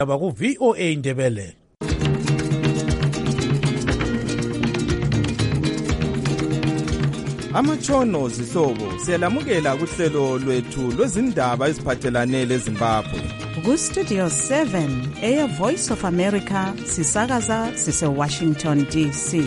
Abaku VOA Indebele. Amatshono zihlobo siyalamukela kuhlelo lwethu lwezindaba eziphathelane leZimbabwe. Ku-Studio 7 Air Voice of America sisakaza sise-Washington DC.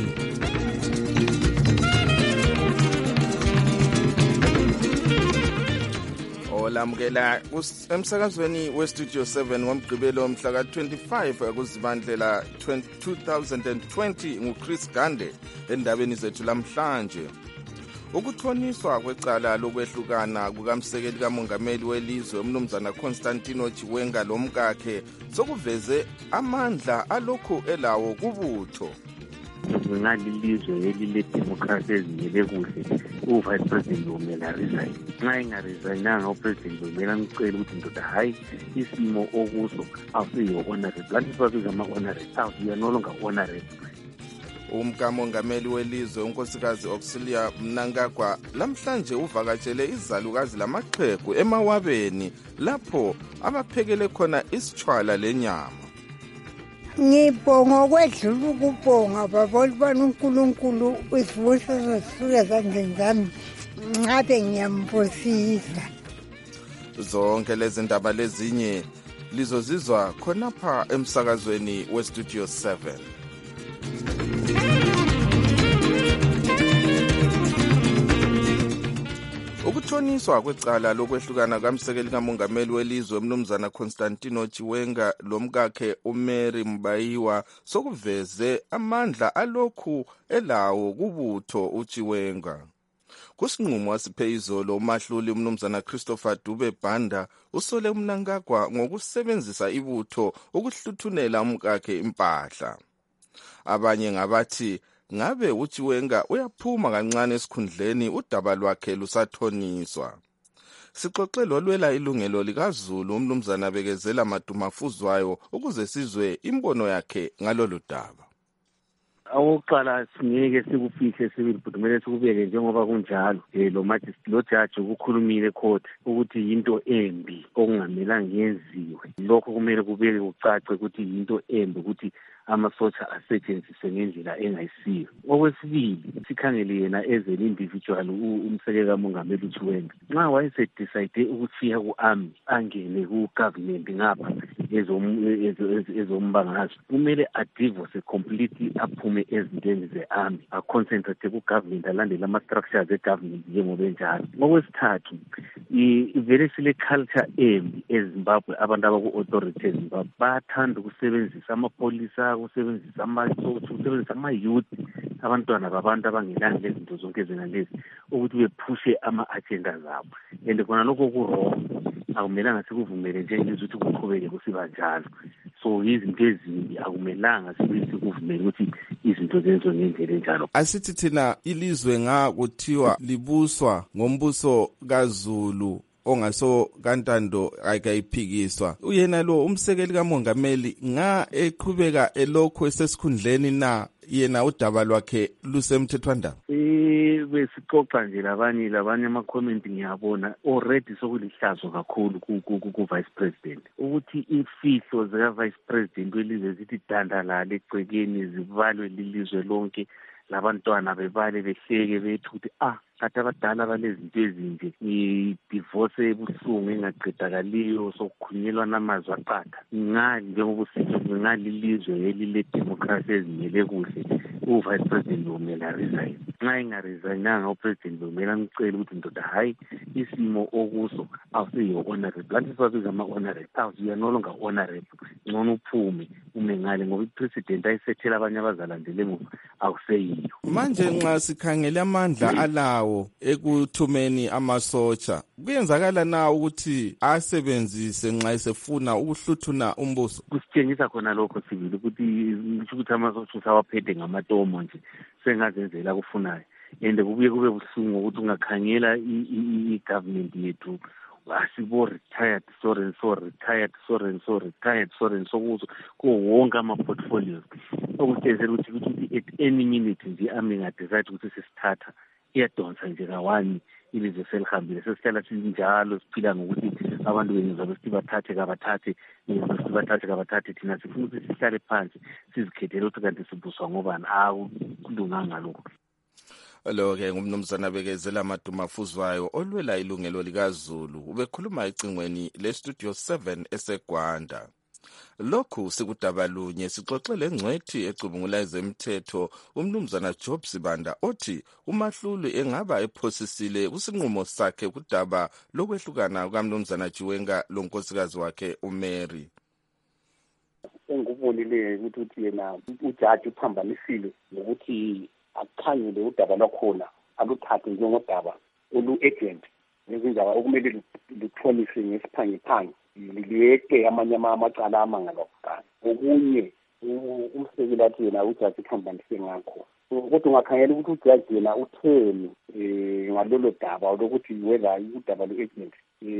Olamukela emsakazweni we-Studio 7 ngomgqibelo mhla ka-25 kuzibandlela 2020 nguChris Gande endabeni zethu lamhlanje. Ukuthoniswa kwecala lokwehlukana kukamsekeli kamongameli welizwe umnumzana Constantino Chiwenga lomkakhe sokuveze amandla alokhu elawo kubutho. Ngalilizwe elile-democracy ezimele kuhle u-vice president kumele aresign. Nxa engaresign upresident kumele amcele ukuthi ndoda hayi isimo okuso awusiyo honorable. Lanti sibabiza ama-honorable. You are no longer honorable. Umkamongameli welizwe unkosikazi Auxilia Mnangagwa lamhlanje uvakatshele izalukazi lamaxhegu emawabeni lapho abaphekele khona isitshwala lenyama. Ngibonga kwedlula ukubonga babona uNkulunkulu isibusiso sisuke ezandleni zami ngabe ngiyambusisa. Zonke lezi ndaba lezinye lizozizwa khonapha emsakazweni weStudio 7. Ukuthoniswa kwecala lokwehlukana kamsekeli kamongameli welizwe umnumzana Constantino Chiwenga lomkakhe uMary Mbayiwa sokuveze amandla alokhu elawo kubutho uChiwenga. Kusinqumo wasiphezolo umahluli umnumzana Christopher Dube Banda usole uMnangagwa ngokusebenzisa ibutho ukuhluthunela umkakhe impahla. Abanye ngabathi ngabe uChiwenga uyaphuma kancane esikhundleni udaba lwakhe lusathoniswa. Sixoxe lolwela ilungelo likaZulu umnumzana Bekezela Madumafuzwayo ukuze sizwe imbono yakhe ngalolu daba. Awuqala singeke sikufihle sibili kumele sikubeke njengoba kunjalo lo judge ukukhulumile court ukuthi into embi okungamelanga yenziwe. Lokho kumele kubeke kucace ukuthi into embi ukuthi amasotsha asetshenziswe ngendlela engayisiyo. Okwesibili sikhangele yena as an individual umsekeli kamongameli uChiwenga. Nxa wayesedecide ukuthiya ku-army angene ku-government ngapha ezombangazwe kumele adivorce completely aphume ezintweni ze-army aconcentrate ku-government alandele ama-structures e-government njengoba enjalo. Okwesithathu ivele sile-culture embi eZimbabwe abantu abaku-authority eZimbabwe bayathanda ukusebenzisa amapolisa ukusebenzisa amasotsha ukusebenzisa ama-youth abantwana babantu abangelanga lezinto zonke ezinalezi ukuthi bephushe ama-agenda zabo and khona lokho ku-wrong akumelanga sikuvumele njengelizwe ukuthi kuqhubeke kusiba njalo. So izinto ezimbi akumelanga sikuvumele ukuthi izinto zenziwe ngendlela enjalo. Asithi thina ilizwe kuthiwa libuswa ngombuso kaZulu ongaso kantando akayiphikiswa. Uyena lo umsekeli kamongameli eqhubeka elokho esesikhundleni na yena udaba lwakhe lusemthethwandaba. Besixoxa nje labanye ama-comment ngiyabona already sokulihlazo kakhulu ku-vice president ukuthi imfihlo zika-vice president welizwe zithi dandalala egcekeni zibalwe lilizwe lonke labantwana bebale behleke bethi ukuthi kade abadala balezinto ezinje i-divorce ebuhlungu engaqedakaliyo sokukhunyelwa namazwi aqatha ngali njengoba usitsho ngalilizwe elile-democracy ezimele kuhle u-vice president kumele aresign. Nxa engaresign upresident kumele amcele ukuthi ndoda hayi isimo okuso awusiyo honorable. Lanti sibabiza ama-honorable. You are no longer honorable. Ngcono uphume ume ngale ngoba i-president ayisethela abanye abazalandela emuva awuseyiyo. Manje nxa sikhangele amandla alawo ekuthumeni amasotsha kuyenzakala na ukuthi asebenzise nxa esefuna ukuhluthuna umbuso? Kusitshengisa khona lokho sibili ukuthi amasotsha usawaphethe ngamatomo nje sengazenzela kufunayo and kubuye kube buhlungu ukuthi ungakhangela i-government yethu asibo-retired sokuzo kuwo wonke ama-portfolios okutshengisa ukuthi at any minute nje amingadecide ukuthi sesithatha iyadonsa nje ka-1 ilizwe selihambile sesihlala sinjalo siphila ngokuthi abantu bengizobe sithi bathathe kabathathe, ngizobe sithi bathathe kabathathe, thina sifuna ukuthi sihlale phansi sizikhethele ukuthi kanti sibuswa ngobani. Akulunganga lokho. Lo-ke ngumnumzana Bekezela Madumafuzwayo olwela ilungelo likaZulu, ubekhuluma ecingweni leStudio 7 eseGwanda. Lokhu sikudaba lunye sixoxele ngcwethi ecubungula ezemthetho umnumzana Job Sibanda othi uMahluli engaba ephosisile kusinqumo sakhe kudaba lokwehlukana kukamnumzana Chiwenga lonkosikazi wakhe uMary. Engikubonile ukuthi yena ujaji uphambanisile ngokuthi akukhanyele udaba lwakhona aluthathe njengodaba olu-agent nezindaba okumele luthonise ngesiphangiphangi liyeke amanye amacala amangalakuqala. Okunye umsekeli athi yena ujaji uphambanise ngakho. Kodwa ungakhangela ukuthi ujaji yena utheni ngalolo daba lokuthi whether udaba lu-agent.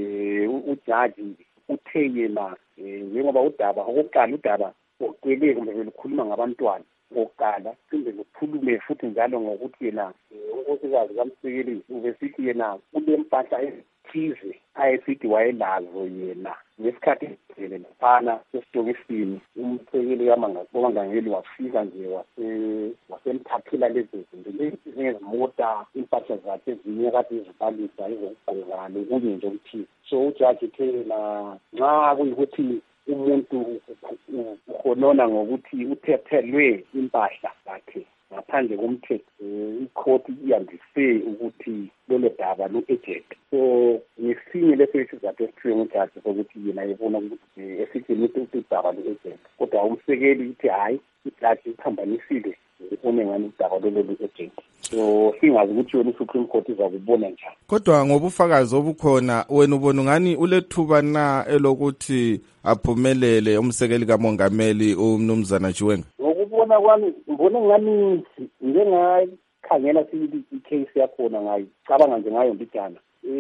Ujaji uthe yena njengoba udaba okokuqala udaba okwele kumbe lukhuluma ngabantwana okokuqala phinde lukhulume futhi njalo ngokuthi yena unkosikazi kamsekeli ubesithi yena kule mpahla ezithize ayesithi wayelazo yena ngesikhathi esivele laphana esitokisini. Umsekeli kamangangeli wafika nje wasemthathela lezi zinto njengezimota, impahla zakhe ezinye kade izibalisa ezokugqoka lokunye nje okuthize. So ujaji thena nxa kuyikuthi umuntu ukhonona ngokuthi uthethelwe impahla zakhe ngaphandle komthetho, ikhoti iyandise ukuthi lolo daba lu-agent. So ngesinye leso isizathu esithiwe ngujaji sokuthi yena ebona ukuthi esithi udaba lu-agent. Kodwa umsekeli ithi hayi, ijaji iphambanisile ubone ngani udaba lolo lu-agent. So singazi ukuthi yona iSupreme Court izakubona njani. Kodwa ngobufakazi obukhona wena ubona ngani ulethuba na elokuthi aphumelele umsekeli kamongameli umnumzana Chiwenga? Ngokubona kwami ngibona ngani njengakhangela i-case yakhona ngayo cabanga nje ngayo mbijana.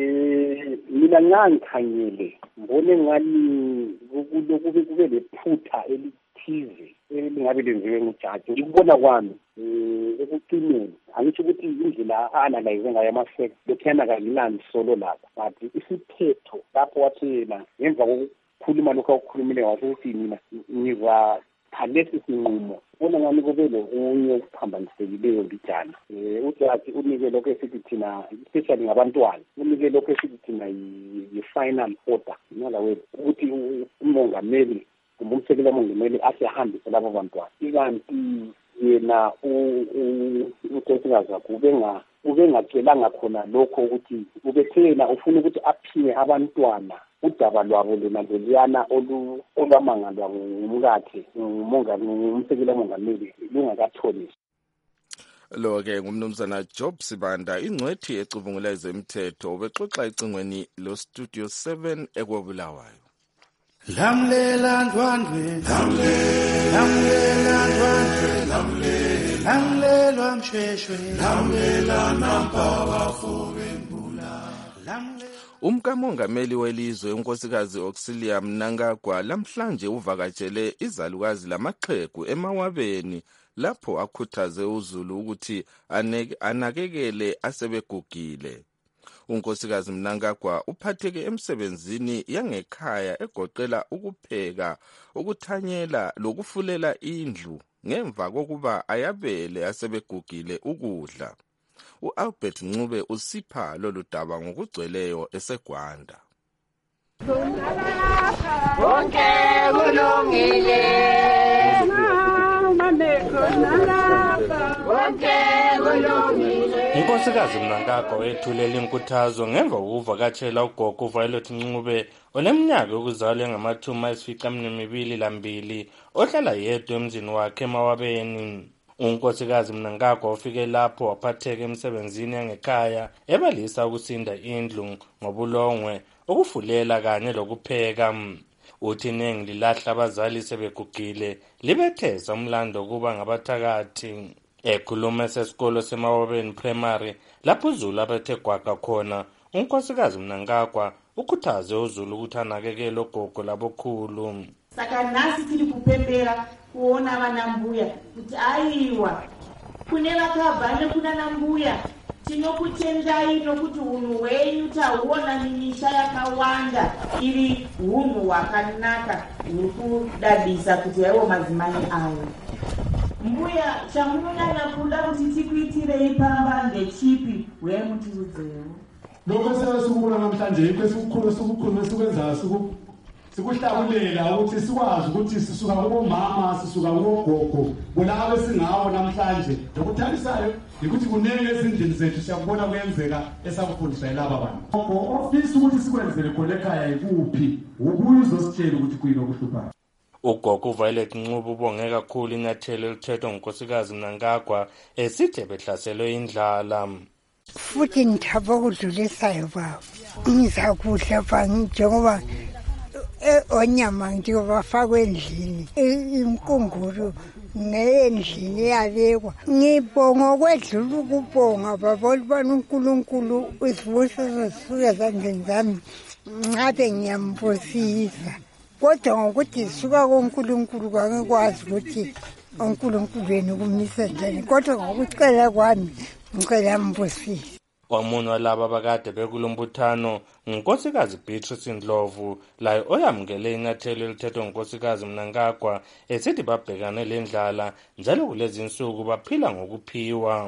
Mina ngangikhangele ngibone ngani kube lephutha elithize elingabe lenziwe ngujaji. Ngikubona kwami ekuqineni angisho ukuthi indlela a-analyze ngayo ama-facts lokhuyana kanilani solo lapha, but isiphetho lapho wathi yena ngemva kokukhuluma lokhu akukhulumile washo ukuthi mina ngizathalesi sinqumo. Bona ngani kube lokunye okuphambanisekileyo mbijana. Ujaji unike lokho esithi thina especially ngabantwana unike lokho esithi thina yi-final order, nalawethu ukuthi umongameli kumbe umsekeli kamongameli asehambise labo bantwana. Ikanti yena unkosikazi wakhe ubengatshelanga khona lokho ukuthi ubethena ufuna ukuthi aphiwe abantwana udaba lwabo lona loluyana olwamangalwa ngumkakhe umsekeli kamongameli lungakathoniswa. Lo-ke ngumnumzana Job Sibanda ingcwethi ecubungula ezemthetho ubexoxa ecingweni loStudio 7 ekwabulawayo. Lamlela ndwandwe, lamlela ndwandwe, lamlelwa msheshwe, lamlela nampaba fobembula. Umkamongameli welizwe unkosikazi Auxilia Mnangagwa lamhlanje uvakatshele izalukazi lamaxhegu emawabeni lapho akhuthaze uZulu ukuthi anakekele asebegugile. Unkosikazi Mnangagwa uphatheke emsebenzini yangekhaya egoqela ukupheka, ukuthanyela lokufulela indlu ngemva kokuba ayabele asebegugile ukudla. uAlbert Ncube usipha lolu daba ngokugcweleyo eseGwanda. Wonke kulungile Unkosikazi Mnangagwa wethulela inkuthazo ngemva kokuvakatshela ugogo Violet Ncube oneminyaka yokuzalwa engama-52 ohlala yedwa emzini wakhe emawabeni. Unkosikazi Mnangagwa ufike lapho waphatheka emsebenzini yangekhaya ebalisa ukusinda indlu ngobulongwe, ukufulela kanye lokupheka. Uthi iningi lilahla abazali sebegugile libetheza umlando kuba ngabathakathi. Ekhuluma esesikolo semawabeni primary lapho uZulu abethe gwaqa khona, unkosikazi Mnangagwa ukhuthaze uZulu ukuthi anakekele ogogo labokhulu. Saka nasi tiri kupembera kuona vanambuya kuti aiwa kune vakabva nekuna nambuya tinokutendai nokuti unhu hwenyu tahuona mimisha yakawanda iri hunhu hwakanaka huri kudadisa kuti haiwo madzimai ayo. Mbuya, chamunonyanya kuda kuti tikuitirei pamba ndechipi uye mutiudzewo. Lokho sikubona namhlanje kwesikukhulu sikwenza sikuhlabulela ukuthi sikwazi ukuthi sisuka kubomama sisuka kugogo bona abesingawo namhlanje. Lokuthandisayo ukuthi kunenge ezindlini zethu siyabona kuyenzeka esakufundiswa yilaba bantu. Ofisa ukuthi sikwenzele khona ekhaya ikuphi ukuzositshela ukuthi kuyini okuhluphayo. Ugogo Violet Ncubo ubonge kakhulu inyathelo elithethwa ngunkosikazi Mnangagwa esithi behlaselwe indlala. Futhi ngithaba ukudlulisayo baba. Ngizakudla baba njengoba onyama njengoba bafakwe endlini. Imkunguru ngendlini yabekwa. Ngibonga okwedlula ukubonga baba olubana uNkulunkulu isibusiso sisuke ezandleni zami. Ngabe ngiyambusisa. Kodwa ngokuthi suka koNkulunkulu kwangikwazi ukuthi uNkulunkulu wenu kumisa njani. Kodwa ngokucela kwami ngicela mbusise. Omunye walaba abakade bekulombuthano ngunkosikazi Beatrice Ndlovu layo oyamukele inyathelo elithethwa ngunkosikazi Mnangagwa esithi babhekane lendlala njalo kulezi insuku baphila ngokuphiwa.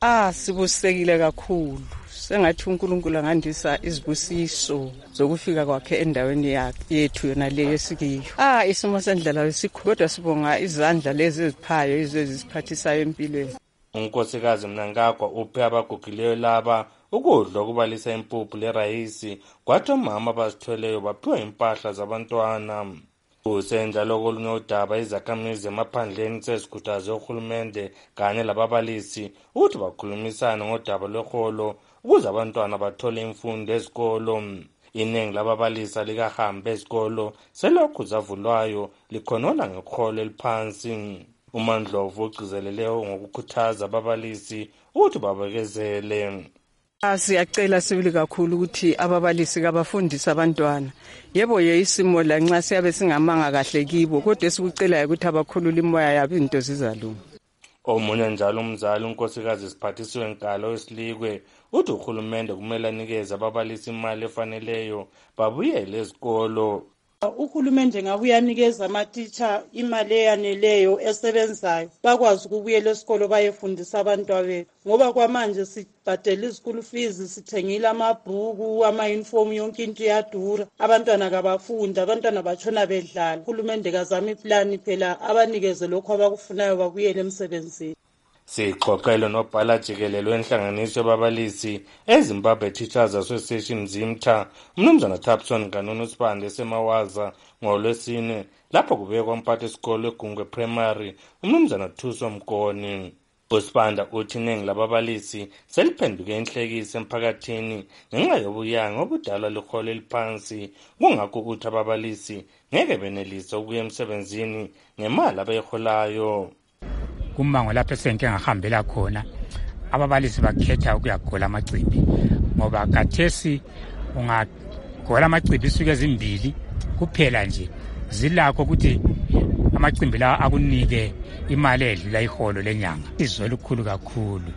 Sibusekile kakhulu. Sengathi uNkulunkulu angandisa izibusiso zokufika kwakhe endaweni yethu yona le yesikiyo. Isimo sendlela esikhulu kodwa sibonga izandla lezi eziphayo ezisiphathisayo empilweni. Unkosikazi Mnangagwa uphe abagugileyo laba ukudla okubalisa impuphu lerayisi kwathi omama abazithweleyo baphiwa impahla zabantwana. Kusenjalo kolunye udaba izakhamizi emaphandleni sezikhuthaze urhulumente kanye lababalisi ukuthi bakhulumisane ngodaba lweholo ukuze abantwana bathole imfundo ezikolo. Iningi lababalisi likahambe ezikolo selokhu zavulwayo likhonona ngeholo eliphansi. uMandlovu ugcizelele ngokukhuthaza ababalisi ukuthi babekezele. Siyacela sibili kakhulu ukuthi ababalisi kabafundise abantwana. Yebo isimo la nxa siyabe singamanga kahle kibo kodwa esikucelayo ukuthi abakhulula imoya yabo into zizalunga. Omunye njalo umzali unkosikazi Siphathiswe Nkalo Wesilikwe uthi uhulumende kumele anikeze ababalisi imali efaneleyo babuyele ezikolo. Uhulumende ngabuya anikeza amatitsha imali eyaneleyo esebenzayo bakwazi ukubuyela esikolo bayefundisa abantwana bethu ngoba kwamanje sibhadela izikulu fees sithengile amabhuku ama-uniform yonke into iyadura abantwana kabafunda abantwana batshona bedlala. Uhulumende kazama iplani phela abanikeze lokho abakufunayo babuyele emsebenzini. Sixoxele nobhala jikelelo wenhlanganiso yababalisi eZimbabwe Teachers Association ZIMTA umnumzana Thapson Ganunu Sibande esemawaza ngoLwesine lapho kubekwa umphathi wesikolo eGungwe Primary umnumzana Thuso Mkoni. uSibanda uthi iningi lababalisi seliphenduke inhlekisa emphakathini ngenxa yobuyanga obudala leholo eliphansi kungakho uthi ababalisi ngeke benelisa ukuya emsebenzini ngemali abayiholayo. Kumango lapho senke ngahambela khona ababalisi bakhetha ukuyagola amacimbi ngoba kathesi ungagola amacimbi suke ezimbili kuphela nje zilakho ukuthi amacimbi la akunike imali edlula iholo lenyanga. Izolo likhulu kakhulu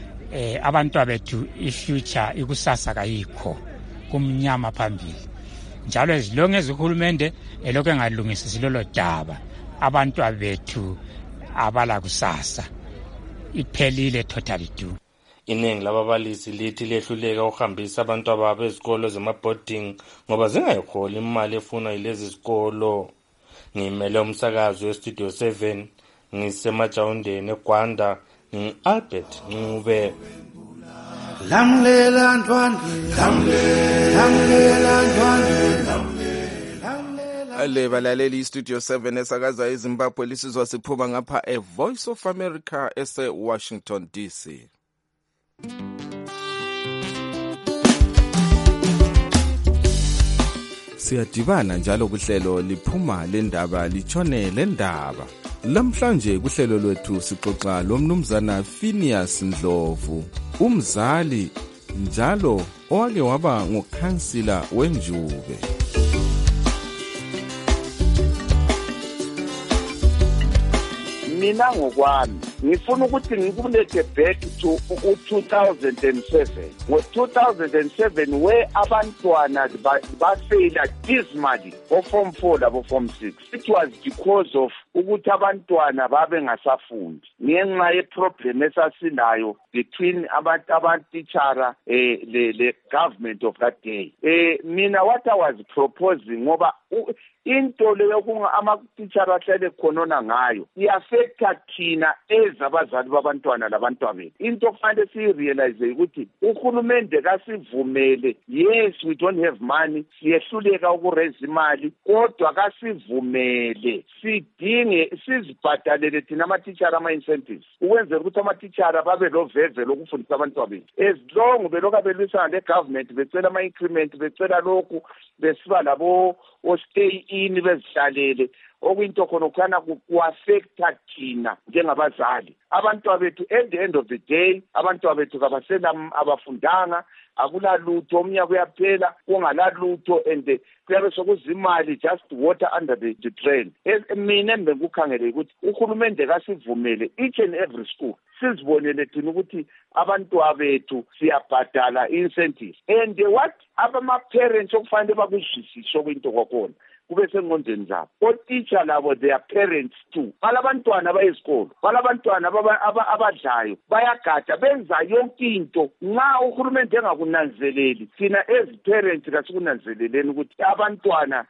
abantu bethu ifuture ikusasa kayikho kumnyama phambili njalo ezilonge ezihulumende elokho engalungisisi lolo daba abantu bethu abala kusasa iphelile totally do. Iningi lababalisi lithi lehluleka ukuhambisa abantu ababo ezikolo zema-boarding ngoba zingayiholi imali efunwa yilezi zikolo. Ngimele umsakazi weStudio 7 ngisemajawundeni eGwanda ngi-Albert Ncube. Lamlela ntwandwe lamlela ntwandwe Ale balaleli iStudio 7 esakaza eZimbabwe lisizwa siphuma ngapha eVoice of America ese-Washington DC. Siyadibana njalo kuhlelo liphuma lendaba litshone lendaba. Lamhlanje kuhlelo lwethu sixoxa lomnumzana Phineas Ndlovu, umzali njalo owake waba ngukhansila weNjube. Mina ngokwami ngifuna ukuthi ngikulethe back to 2007. Ngo-2007 where abantwana bafeyila dismally bo-form 4 labo-form 6. It was because of ukuthi abantwana babe ngasafundi ngenxa ye-problem esasilayo between abantu-teachera le government of that day. Mina what I was proposing ngoba into leyo ama-teachera ahlele khonona ngayo i-affecta thina ezabazali babantwana labantwabethu. Into kufanele siyirealize ukuthi uhulumende kasivumele, yes we don't have money, siyehluleka ukuraise imali, kodwa kasivumele sidinge sizibhadalele thina ama-teachera ama-incentives ukwenzela ukuthi ama-teachera babe loveve lokufundisa abantwabethu. As long belokhu belwisana le-government becela ama-increment becela lokhu besiba labo stay in bezihlalele okuyinto khona ku-affecta thina njengabazali. Abantwabethu at the end of the day abantwabethu kabasela abafundanga, akulalutho, umnyaka uyaphela kungalalutho and kuyabe sokuzimali just water under the drain. Mina bengikukhangele ukuthi uhulumende kasivumele each and every school sizibonele thina ukuthi abantwabethu siyabhadala incentives and what abama-parents okufanele bakuzwisise okuyinto kwakhona kube sengqondweni zabo. Otitsha labo their parents too. Balabantwana bayesikolo, balabantwana abadlayo, bayagada benza yonke into. Nxa uhulumende engakunanzeleli thina as parents kasikunanzeleleni ukuthi abantwana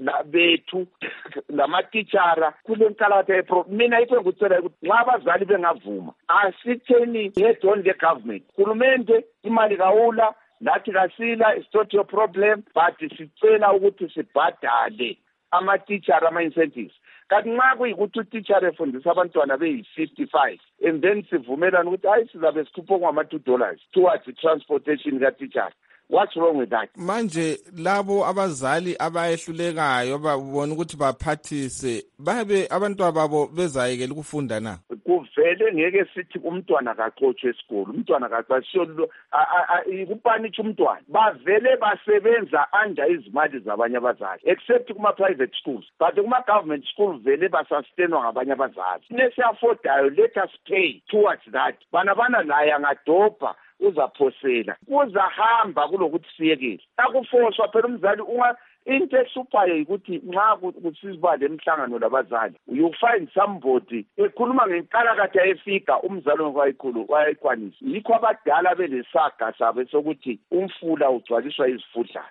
bethu lama-teachera kule nkalatha mina yikho ngikucela ukuthi nxa abazali bengavuma asitheni head-on le-government. Hulumende imali kawula nathi kasila, it's not your problem, but sicela ukuthi sibhadale ama-teachera ama-incentives. Kanti nxa kuyikuthi u-teacher efundisa abantwana beyi-55 and then sivumelana ukuthi hayi sizabe sikhuphe ngama-$2 towards the transportation ka-teacher. What's wrong with that? Manje labo abazali abayehlulekayo babona ukuthi baphathise babe abantwana babo bezayekela ukufunda na? Kuvele ngeke sithi umntwana kaxotshwe esikolo, umntwana kaxotshwe kupanitsha umntwana. Bavele basebenza under izimali zabanye abazali except kuma-private schools, but kuma-government school vele basustenwa ngabanye abazali. Nesiyafodayo let us pay towards that. Bana laya ngadobha uzaphosela kuzahamba kulokuthi siyekele akufoswa phela umzali into ehluphayo ukuthi nxa kusiziba lemhlangano labazali you find somebody ekhuluma ngenkalakatha efika umzali wayikwanisa. Yikho abadala belesaga sabo sokuthi umfula ugcwaliswa izifudlana.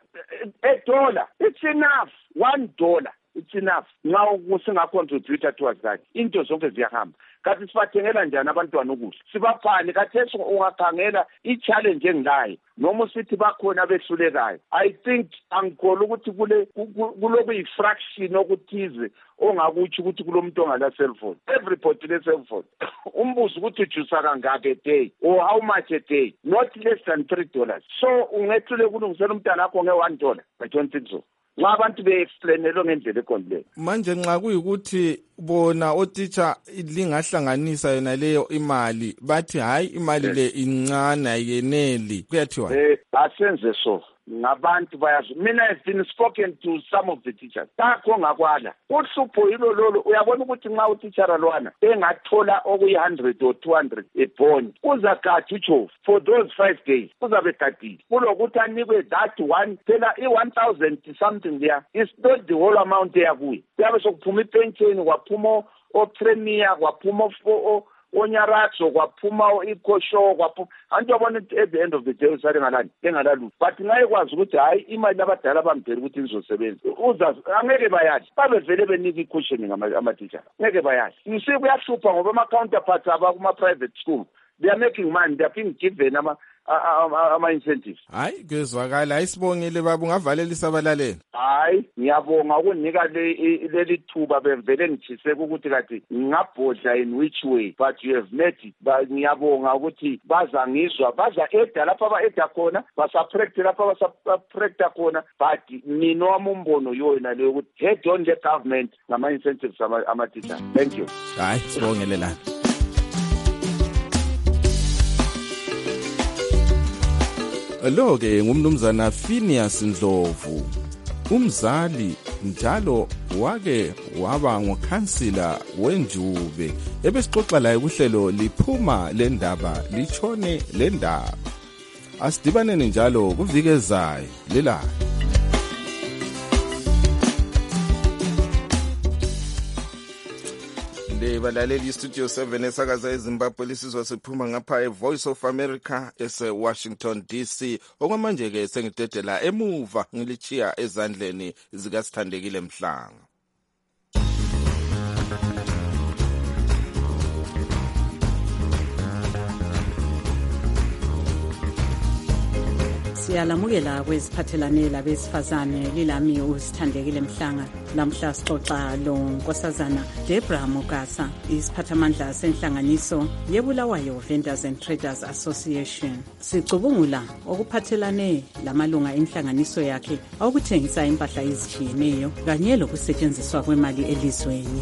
$1 it's enough, $1 it's enough. Nxa singacontribute towards that into zonke ziyahamba. Kanti sibathengela njani abantwana ukudla? Sibaphani kathesi ungakhangela i-challenge engilayo noma usithi bakhona behlulekayo. I think angikholwa ukuthi kulokuyi-fraction okuthize ongakutsho ukuthi kulomuntu ongala cellphone. Everybody le-cellphone. Umbuzo ukuthi ujusa kangaki a day or how much a day, not less than $3. So ungethule kulungisela umntana akho nge-$1. I don't think so. Nxa abantu be-explainelwe ngendlela eqondileyo. Manje nxa kuyikuthi bona otitsha lingahlanganisa yona leyo imali bathi hayi imali le incane ayeneli kuyathiwa asenze so ngabantu bayazi. Mina have been spoken to some of the teachers takho ngakwala uhlupho yilo lolo. Uyabona ukuthi nxa utitsha lwana engathola okuyi-100 or 200 ebond uzagada uchofu for those 5 days uzabe gadile kulokuthi anikwe that one phela i-1,000 something there is not the whole amount eyakuye. Kuyabe sokuphuma ipensheni kwaphuma o-premier kwaphuma onyarazo kwaphuma ikosho kwaphuma antu yabona at the end of the day usale engalalutho. But ngaye kwazi ukuthi hayi imali abadala bambhela ukuthi nizosebenza angeke bayadli babe vele benika i-cautioning ama-teacher ngeke bayadli. You see kuyahlupha ngoba ama-counterparts abakuma-private school they are making money, they are being given ama-incentives. Hayi kuyezwakala. Ayisibongile baba ungavalelisa abalaleli. Hayi ngiyabonga ukunika leli thuba bevele ngitshise ukuthi kati ngingabhodla in which way, but you have met it. Ngiyabonga ukuthi baza ngizwa baza eda lapha ba-eda khona basapracte lapha basapracta khona, but mina wami umbono yona leyo ukuthi head on the government ngama-incentives ama-teacher. Thank you. Hayi sibongelelana. Lo ke ngumnumzana Phineas Ndlovu, umzali njalo wake waba ngukhansila wenjube. Ebesixoxa laye kuhlelo liphuma lendaba litshone lendaba. Asidibaneni njalo kuviki ezayo lelayo. Balaleli Studio 7 esakaza eZimbabwe lisizwa siphuma ngapha Voice of America Washington DC. Okwamanje ke sengidedela emuva ngilichiya ezandleni zikaSithandekile Mhlanga. Siyalamukela kweziphathelane labesifazane lilami uSithandekile Mhlanga. Lamhla sixoxa lo Nkosazana Debra Mugasa, isiphathamandla senhlanganiso yeBulawayo Vendors and Traders Association. Sicubungula okuphathelane lamalunga enhlanganiso yakhe okuthengisa impahla ezitshiyeneyo kanye lokusetshenziswa kwemali elizweni.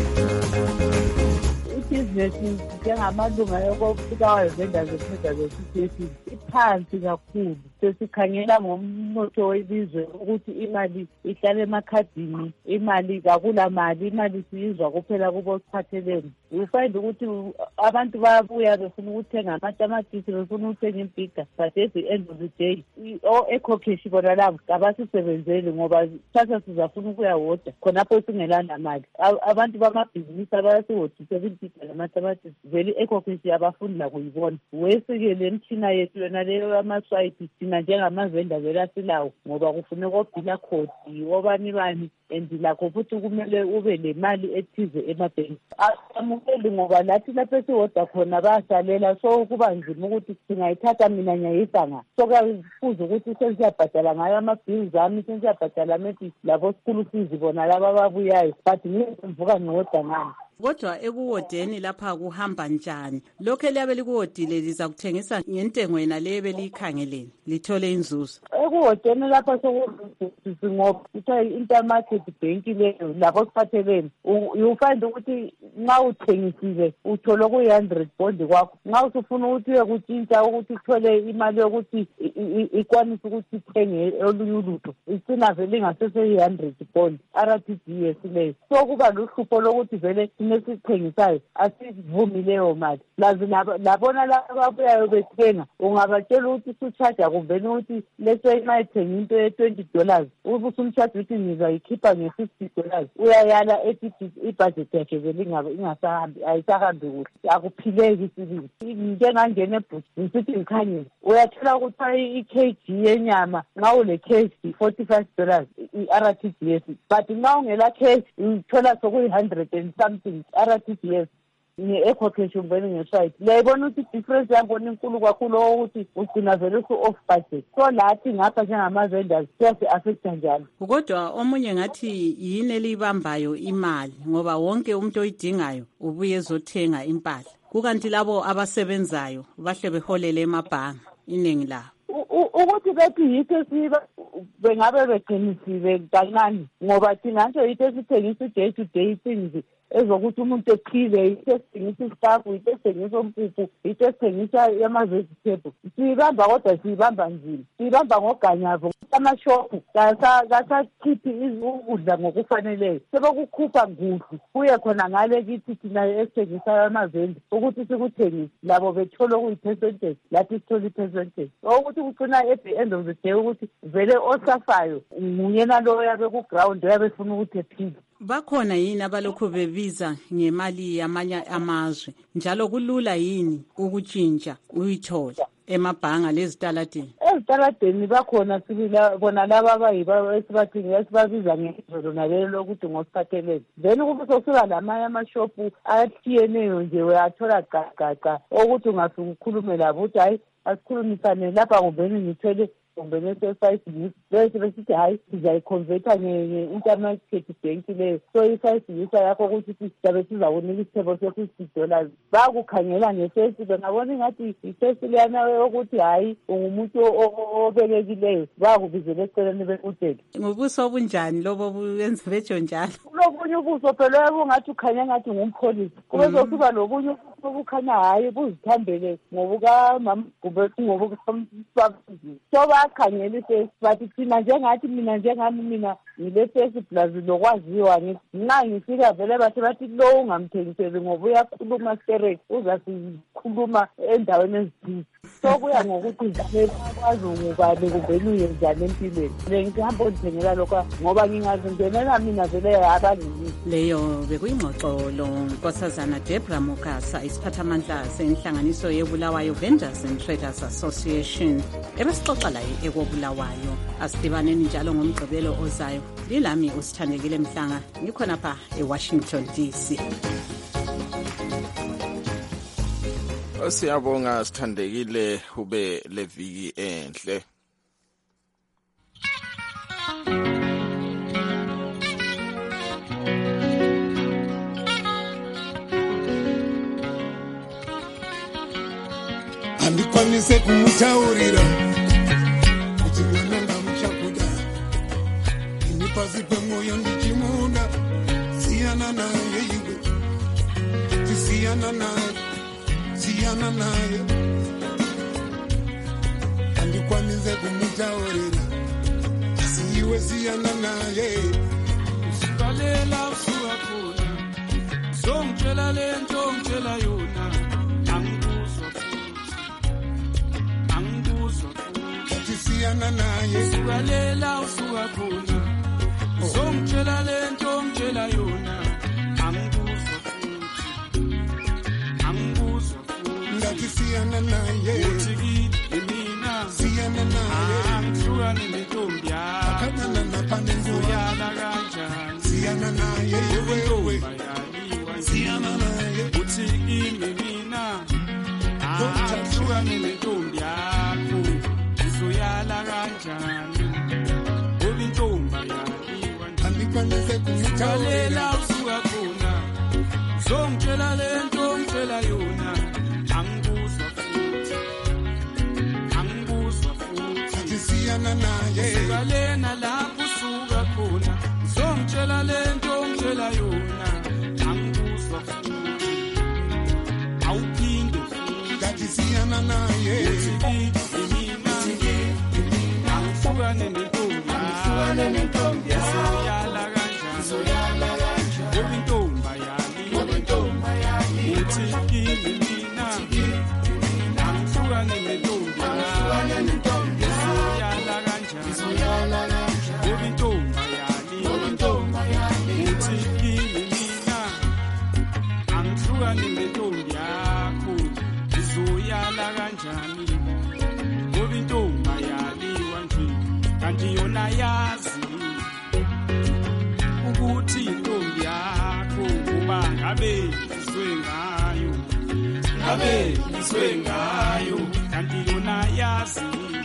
Business njengamalunga yokuBulawayo Vendors and Traders Association iphansi kakhulu. Sesikhangela ngomnotho welizwe ukuthi imali ihlale emakhadini, imali kakula mali, imali siyizwa kuphela kubo siphathelene. You find ukuthi abantu bayabuya befuna ukuthenga amatamatisi, befuna ukuthenga impika, but at the end of the day ekhokheshi bona labo abasisebenzeli ngoba sasa sizafuna ukuyawoda khonapho singelana mali. Abantu bamabhizinisi abayasiwodisa impika namatamatisi vele ekhokheshi abafundi la kuyibona. Wesike le mtshina yethu yona leyo amaswipe njengamavenda vele asilawo ngoba kufuneka obhila khodi obani bani and lakho futhi kumele ube lemali ethize emabhenki. Amukeli ngoba lathi lapho esiwoda khona basalela, so kuba nzima ukuthi singayithatha mina nyayisa nga. So kufuze ukuthi sesiyabhadala ngayo amabhizi ami, sesiyabhadala maybe labo school fees bona laba babuyayo, but ngivuka ngiwoda ngani. Kodwa ekuwodeni lapha kuhamba njani? Lokho liyabe likuwodile liza kuthengisa ngentengo yena leyo belikhangeleni lithole inzuzo. Ekuwodeni lapha sokuzingoba kuthiwa intermarket bank leyo lapho siphathelene. You find ukuthi nxa uthengisile uthola ku100 bond kwakho. Nxa usufuna ukuthi uyokutshintsha ukuthi uthole imali yokuthi ikwanise ukuthi ithenge olunye ulutho, isina vele ingasese 100 bond RTGS leyo. So kuba luhlupho lokuthi vele nesithengisayo asivumi leyo mali. Lazi labona lababuyayo bethenga ungabatshela ukuthi usucharge kumbe ukuthi lethe imalithenga into ye$20 ubusumcharge ukuthi ngizayikhipha nge$50, uyayala ethi ibudget yakhe vele ingasahambi, ayisahambi kuhle, akuphileki sibili. Njengangena ebhuti ngisithi ngikhanyile uyathola ukuthi i-kg yenyama nxa ule kg $45 i-RTGS, but nxa ungela kg uthola sokuyi-100 and something RTGS ne-ecocation vele nge-site. Leyibona ukuthi difference yangona inkulu kakhulu ukuthi ugcina vele off budget. So lathi ngapha njengamavendors siyasi-affecta njalo. Kodwa omunye ngathi yini elibambayo imali ngoba wonke umuntu oyidingayo ubuye ezothenga impahla, kukanti labo abasebenzayo bahle beholele emabhanga iningi labo. Ukuthi bethi yitho siba bengabe beqinisile kancane ngoba thina nje yitho esithengisa day to day things ezokuthi umuntu ephile, yitho esithengisa istafu, yitho esithengisa umpuphu, yitho esithengisa ama-vegetable. Siyibamba kodwa siyibamba nzima, siyibamba ngoganyavo. Amashophu kasakhiphi ukudla ngokufaneleyo, sebekukhupha kuhle kuye khona ngale kithi thina esithengisayo amavendi ukuthi sikuthengise labo bethole okuyi-percentage lathi sithole i-percentage. Ukuthi kucina at the end of the day ukuthi vele osafayo nguyena lo yabe ku-ground yabe efuna ukuthi ephile. Bakhona yini abalokhu bebiza ngemali yamanye amazwe njalo kulula yini ukutshintsha uyithole emabhanga lezitaladeni? Ezitaladeni bakhona sibila bona laba abayiba esibabiza ngezolo nalelo lokuthi ngosiphathelene. Then kube sokusuka lamanye amashopu athiyeneyo nje uyathola gaga ukuthi ungafika ukhulume labo ukuthi hayi asikhulumisane lapha kumbeni ngithole kumbe nese-5 years bese besithi hayi sizayiconverta nge-intermarket bank leyo. So i-5 years yakho ukuthi sizabe sizawunika isithebo se$50. Bakukhangela ngesesi bengabona ingathi isesi leyana yokuthi hayi ungumuntu obelekileyo bakubizela eceleni bekutshele. Ngobuso obunjani lobo buyenza bejo njalo? Kulobunye ubuso phela bungathi ukhanya ngathi ngumpholisi, kube sokuba lobunye obukhanya hayi buzithambele ngobukamama kumbe ngobukamfazi. So bakhangela isesi bathi thina njengathi mina njengami mina ngile face plus lokwaziwa nxa ngifika vele bathi lo ungamthengiseli ngoba uyakhuluma straight uzasikhuluma endaweni ezithile so kuya ngokuthi ngiyakwazi ukubani kumbe uyenzani empilweni ngihamba ngithengela lokho ngoba ngingazingenela mina vele abangini leyo bekuyingxoxo lo Nkosazana Deborah Mukasa isiphathamandla senhlanganiso yeBulawayo Vendors and Traders Association ebesixoxa laye ekobulawayo. Asidibaneni njalo ngomgqibelo ozayo. Lilami uSithandekile Mhlanga ngikhona pha eWashington DC. Siyabonga Sithandekile ube leviki enhle. Andikwanise kumutaurira kuti mwana ndamuchakuda ini pasi pemwoyo ndichimunda siyana naye iwe tisiyana naye andikwanise kumutaurira asi iwe siyana naye usukalela usukakhona songitshela lento ngitshela yona siyana naye usukalela usukakhona uzongitshela lento ngitshela yona angikuzwa futhi ngathi siyana naye uthi mina siyana naye angihlukane nentombi yakho akadana naphane ngizoyala kanjani siyana naye wewe siyana naye uthi mina angihlukane nentombi yakho yala kanjani ngoba intombi yaliwa andikwanise kumuthalela usukakhona zongitshela lento ngitshela yona angikuzwa futhi siyana naye usukalena lapho usuka khona zongitshela lento ngitshela yona angikuzwa futhi awuphinde ngathi siyana naye Angihlukane nentombi soyala kanjani ngoba intombi yali uthi mina angihlukane nentombi soyala kanjani ngoba intombi yali uthi mina angihlukane nentombi yakho soyala kanjani ngoba intombi yaliwa nje kanti yona yazi ukuthi intombi yakho kuba ngabe izwe ngayo kanti yona yazi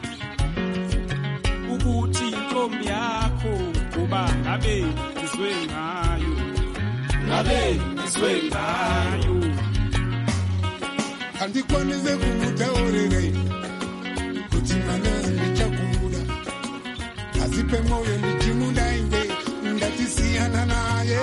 ukuthi intombi yakho kuba ngabe izwe ngayo andikwanise kumutaurira kuti mwana ndichakuda asipe moyo ndichimunda iwe ndatisiyana naye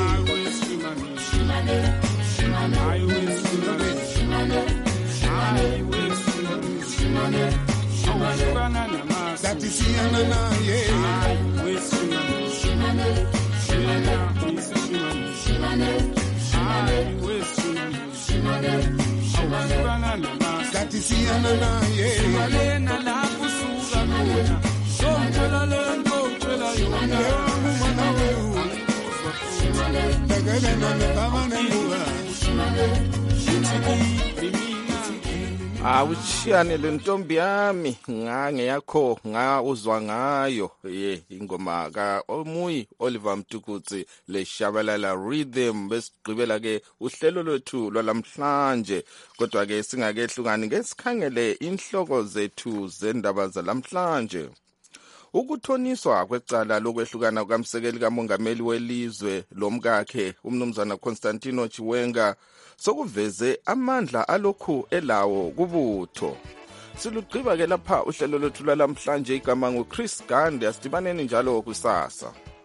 ndatisiyana naye ndatisiyana naye usukalena lapho usuka khona songitshela lento ngitshela yona awuchiyane le ntombi yami ngangeyakho uzwa ngayo ingoma ka omuyi Oliver Mtukudzi leshabalala rhythm. Besigqibela ke uhlelo lwethu lwalamhlanje, kodwa ke singakehlukani ngesikhangele inhloko zethu zendaba zalamhlanje. Ukuthoniswa kwecala lokwehlukana kukamsekeli kamongameli welizwe lomkakhe umnumzana Constantino Chiwenga sokuveze amandla alokhu elawo kubutho. Silugqiba ke lapha uhlelo lwethu lwalamhlanje. Igama nguChris Gandhi. Asidibaneni njalo kusasa.